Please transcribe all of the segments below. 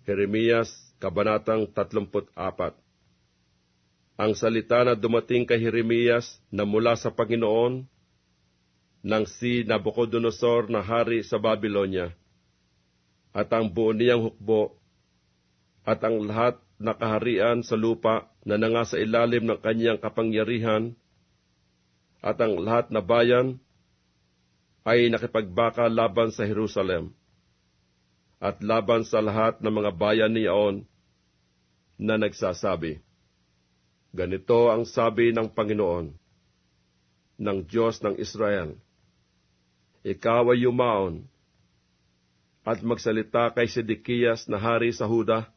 Jeremias, Kabanatang 34. Ang salita na dumating kay Jeremias na mula sa Panginoon ng si Nabucodonosor na hari sa Babylonia, at ang buo niyang hukbo, at ang lahat na kaharian sa lupa na nangasa ilalim ng kanyang kapangyarihan, at ang lahat na bayan ay nakipagbaka laban sa Jerusalem, at laban sa lahat ng mga bayan niyaon na nagsasabi, ganito ang sabi ng Panginoon, ng Diyos ng Israel, ikaw ay yumaon at magsalita kay Sedekiyas na hari sa Huda,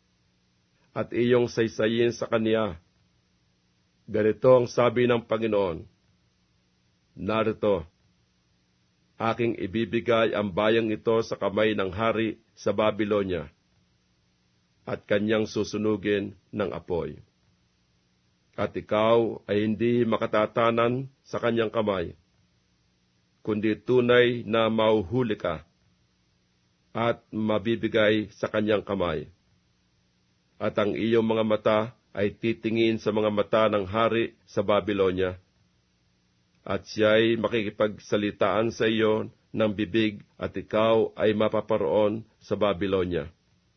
at iyong saysayin sa kaniya. Ganito ang sabi ng Panginoon, narito, aking ibibigay ang bayang ito sa kamay ng hari sa Babylonia, at kanyang susunugin ng apoy. At ikaw ay hindi makatatanan sa kanyang kamay, kundi tunay na mauhuli ka, at mabibigay sa kanyang kamay. At ang iyong mga mata ay titingin sa mga mata ng hari sa Babylonia, at siya'y makikipagsalitaan sa iyo ng bibig, at ikaw ay mapaparoon sa Babylonia.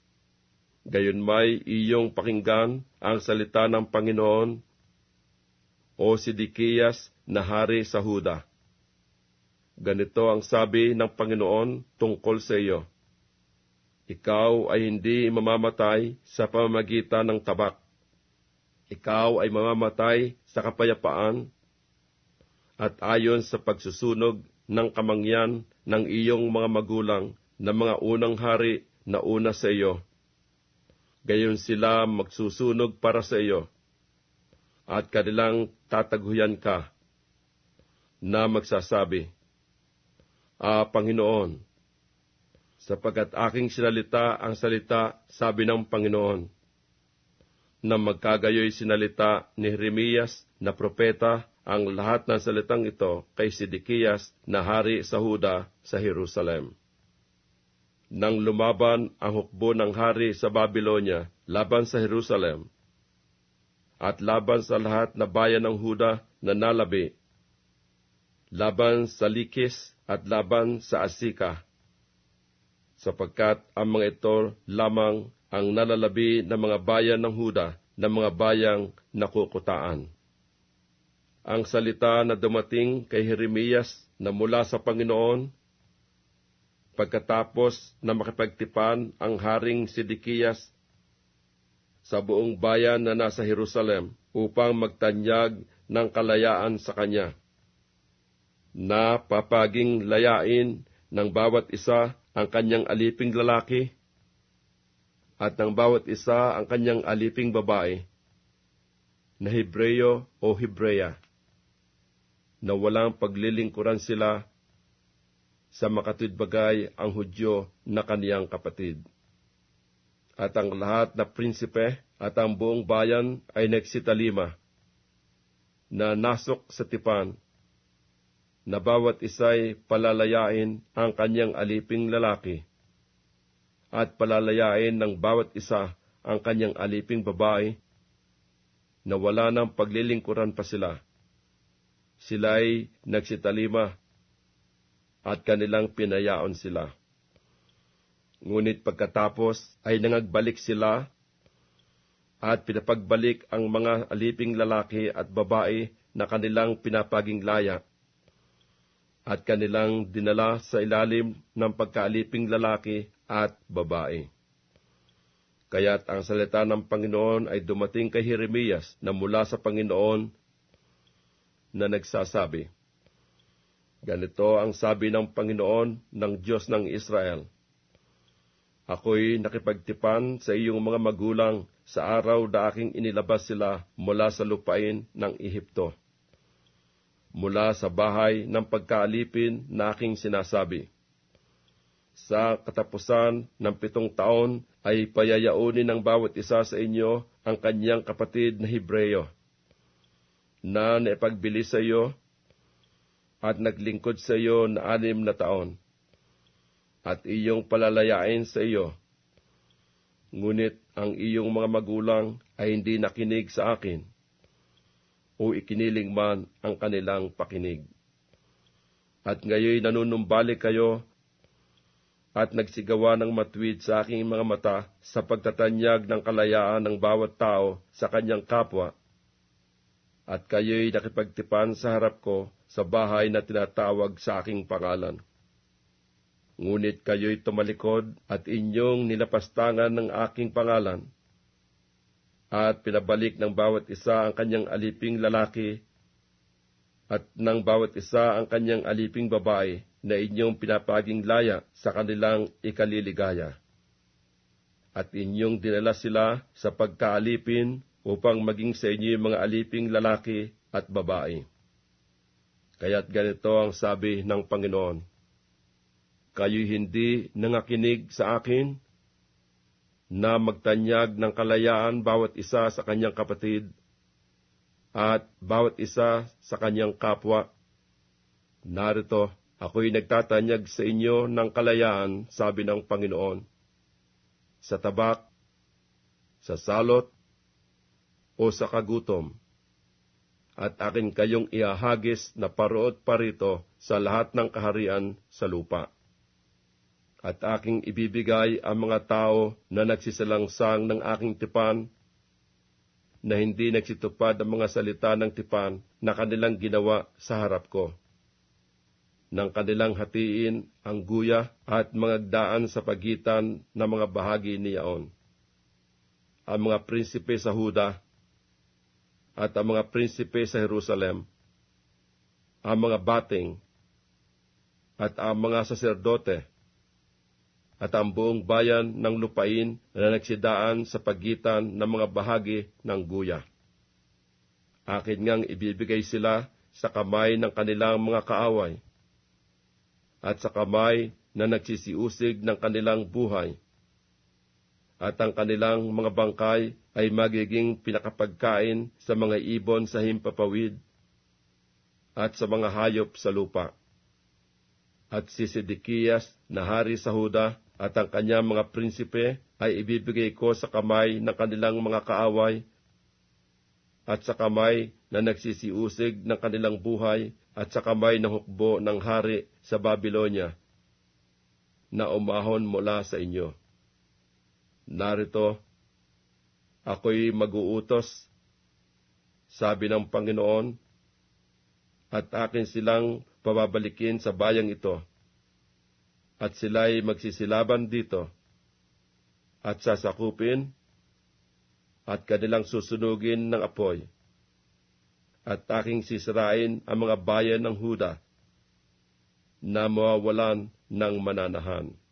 Gayunmay iyong pakinggan ang salita ng Panginoon, o Sedekiyas na hari sa Huda. Ganito ang sabi ng Panginoon tungkol sa iyo, ikaw ay hindi mamamatay sa pamamagitan ng tabak. Ikaw ay mamamatay sa kapayapaan, at ayon sa pagsusunog ng kamangyan ng iyong mga magulang na mga unang hari na una sa iyo. Gayon sila magsusunog para sa iyo, at kanilang tataguyan ka, na magsasabi, Panginoon, sapagkat aking sinalita ang salita, sabi ng Panginoon, na magkagayoy sinalita ni Jeremias na propeta ang lahat ng salitang ito kay Sedekiyas na hari sa Huda sa Jerusalem. Nang lumaban ang hukbo ng hari sa Babylonia laban sa Jerusalem, at laban sa lahat na bayan ng Huda na nalabi, laban sa Likis at laban sa Asika, sapagkat ang mga ito lamang ang nalalabi ng mga bayan ng Huda na mga bayang nakukutaan. Ang salita na dumating kay Jeremias na mula sa Panginoon, pagkatapos na makipagtipan ang haring Sedekiyas sa buong bayan na nasa Jerusalem upang magtanyag ng kalayaan sa kanya, na papaging layain ng bawat isa ang kanyang aliping lalaki, at ng bawat isa ang kanyang aliping babae, na Hebreyo o Hebreya, na walang paglilingkuran sila sa makatwidbagay ang Hudyo na kaniyang kapatid. At ang lahat na prinsipe at ang buong bayan ay nagsitalima, na nasok sa tipan, na bawat isa'y palalayain ang kanyang aliping lalaki, at palalayain ng bawat isa ang kanyang aliping babae, na wala ng paglilingkuran pa sila. Sila'y nagsitalima, at kanilang pinayaon sila. Ngunit pagkatapos ay nangagbalik sila, at pinapagbalik ang mga aliping lalaki at babae na kanilang pinapaging laya, at kanilang dinala sa ilalim ng pagkaaliping lalaki at babae. Kaya't ang salita ng Panginoon ay dumating kay Jeremias na mula sa Panginoon, na nagsasabi, ganito ang sabi ng Panginoon ng Diyos ng Israel, ako'y nakipagtipan sa iyong mga magulang sa araw na aking inilabas sila mula sa lupain ng Ehipto, mula sa bahay ng pagkaalipin na aking sinasabi. Sa katapusan ng 7 taon ay payayaunin ng bawat isa sa inyo ang kanyang kapatid na Hebreyo, na naipagbili sa iyo at naglingkod sa iyo na 6 na taon, at iyong palalayain sa iyo, ngunit ang iyong mga magulang ay hindi nakinig sa akin, o ikiniling man ang kanilang pakinig. At ngayon nanunumbalik kayo at nagsigawa ng matuwid sa aking mga mata sa pagtatanyag ng kalayaan ng bawat tao sa kanyang kapwa. At kayo'y nakipagtipan sa harap ko sa bahay na tinatawag sa aking pangalan. Ngunit kayo'y tumalikod at inyong nilapastangan ng aking pangalan, at pinabalik ng bawat isa ang kanyang aliping lalaki at ng bawat isa ang kanyang aliping babae na inyong pinapaging laya sa kanilang ikaliligaya. At inyong dinala sila sa pagkaalipin upang maging sa inyo yung mga aliping lalaki at babae. Kaya't ganito ang sabi ng Panginoon, kayo'y hindi nangakinig sa akin na magtanyag ng kalayaan bawat isa sa kanyang kapatid at bawat isa sa kanyang kapwa. Narito, ako'y nagtatanyag sa inyo ng kalayaan, sabi ng Panginoon, sa tabak, sa salot, o sa kagutom, at akin kayong ihahagis na paroot parito sa lahat ng kaharian sa lupa. At aking ibibigay ang mga tao na nagsisalangsang ng aking tipan, na hindi nagsitupad ang mga salita ng tipan na kanilang ginawa sa harap ko, nang kanilang hatiin ang guya at mga daan sa pagitan ng mga bahagi niyaon. Ang mga prinsipe sa Huda at ang mga prinsipe sa Jerusalem, ang mga bating at ang mga saserdote, at ang buong bayan ng lupain na nagsidaan sa pagitan ng mga bahagi ng guya. Akin ngang ibibigay sila sa kamay ng kanilang mga kaaway, at sa kamay na nagsisiusig ng kanilang buhay, at ang kanilang mga bangkay ay magiging pinakapagkain sa mga ibon sa himpapawid at sa mga hayop sa lupa. At si Sedekiyas na hari sa Huda at ang kanyang mga prinsipe ay ibibigay ko sa kamay ng kanilang mga kaaway at sa kamay na nagsisiusig ng kanilang buhay at sa kamay ng hukbo ng hari sa Babylonia na umahon mula sa inyo. Narito, ako'y mag-uutos, sabi ng Panginoon, at akin silang pababalikin sa bayang ito, at sila'y magsisilaban dito, at sasakupin, at kanilang susunugin ng apoy, at aking sisirain ang mga bayan ng Huda na mawawalan ng mananahan.